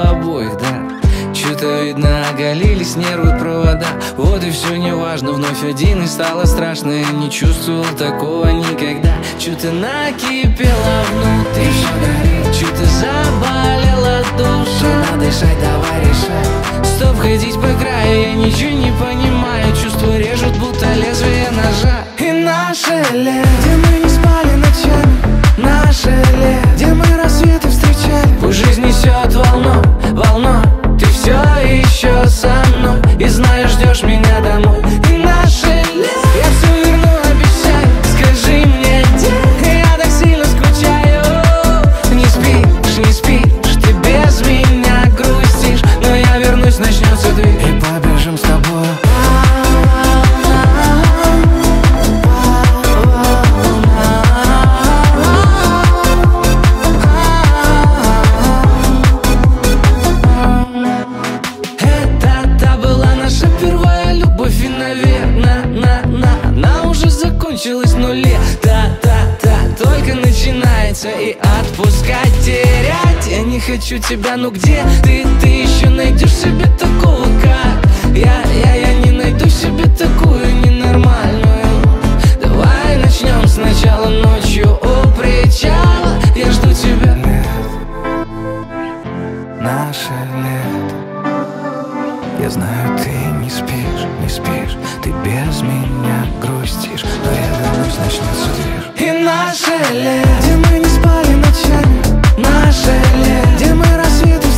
обоих, да. Чё-то видно, оголились нервы, провода. Вот и все неважно, вновь один и стало страшно. Я не чувствовал такого никогда. Чё-то накипело внутри, всё горит. Чё-то заболела душа. Надо дышать, давай решай. Стоп, ходить по краю, я ничего не понимаю. Чувства режут, будто лезвие ножа. И наше лето, где мы не спали ночами. Наше лето, где мы рассветы встречали. Пусть жизнь несет волну, волну. Ты все еще со мной и знаешь, ждешь меня домой. И наше лето, я все верну, обещаю. Скажи мне, где я так сильно скучаю. Не спишь, не спишь, ты без меня грустишь. Но я вернусь, начнется двиг, и побежим с тобой. Но лето только начинается. И отпускать, терять я не хочу тебя. Ну где ты еще найдешь себе такого, как я не найду себе такую ненормальную. Давай начнем сначала ночью у причала. Я жду тебя. Наше лето. Я знаю, ты не спишь, не спишь. Ты без меня грустишь. Но я вернусь, начнется движ. И наше лето, где мы не спали ночами. Наше лето, где мы рассветы